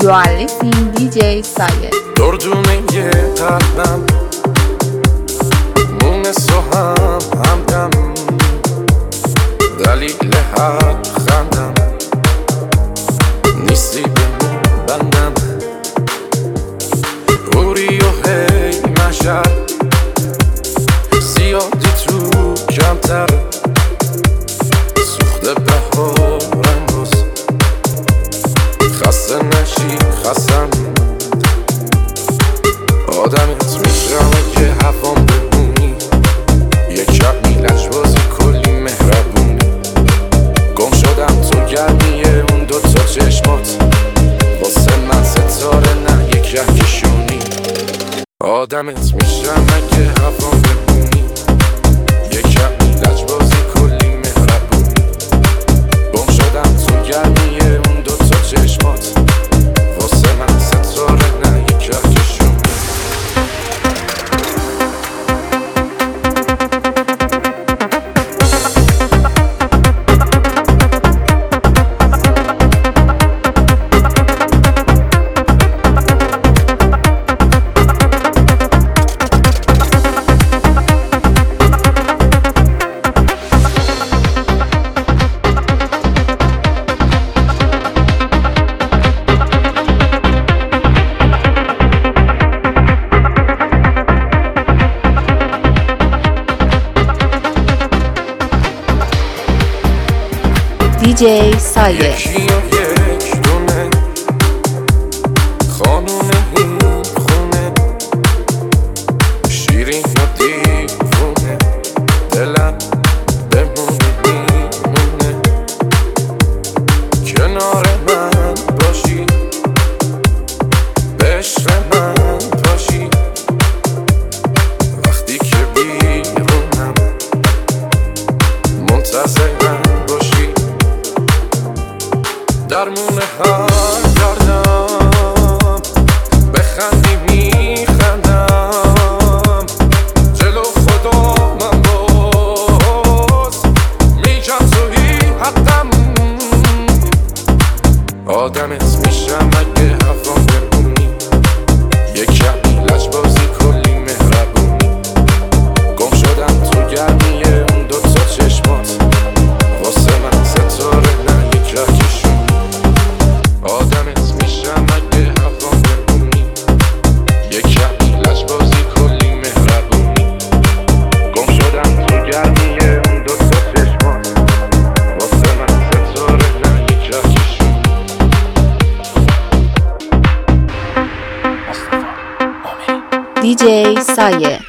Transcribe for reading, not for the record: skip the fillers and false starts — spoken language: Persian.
You are listening DJ Saye. دردونه یه قلبم مونس و همدم دلیل حق خندم نیستی بمون بندم اوری و هی مشد زیادی تو کمتر سوخته بهارم باز خسته نشی خستم آدمت میشم که هوام بمونی یک شب میلش بازی کلی مهربونی گم شدم تو گرمیه اون دوتا چشمات واسه من ستاره نه یک کهکشونی آدمت میشم که هوام بمونی یک شب میلش بازی کلی مهربونی گم شدم تو گرمیه اون دوتا چشمات واسه من ستاره نه یک کهکشونی DJ Saye. یکی و یک دونه خانون این خونه شیرین و دیوونه دلم بمونه میمونه کنار من باشی به عشق من باشی وقتی که بیرونم منتظر من باشی درمونه هر دردم بخندی میخندم جلو خدا من باز میگم توی حقم آدمت میشم اگه هوام بمونی یک شب میلش بازی کلی مهربونی گم شدم تو گرمیه اون دوتا چشمات واسه من ستاره نه یک کهکشون آدمت میشم اگه هوام بمونی یک شب میلش بازی کلی مهربونی گم شدم تو گرمیه اون دوتا چشمات واسه من ستاره نه یک کهکشون DJ Saye.